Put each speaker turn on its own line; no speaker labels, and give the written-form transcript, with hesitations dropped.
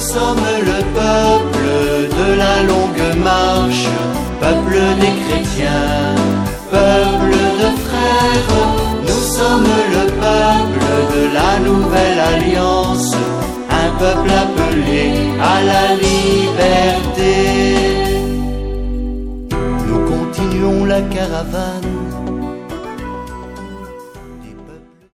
sommes le peuple de la longue marche, peuple des chrétiens, peuple de frères. Nous sommes le peuple de la nouvelle alliance, un peuple appelé à la liberté. Nous continuons la caravane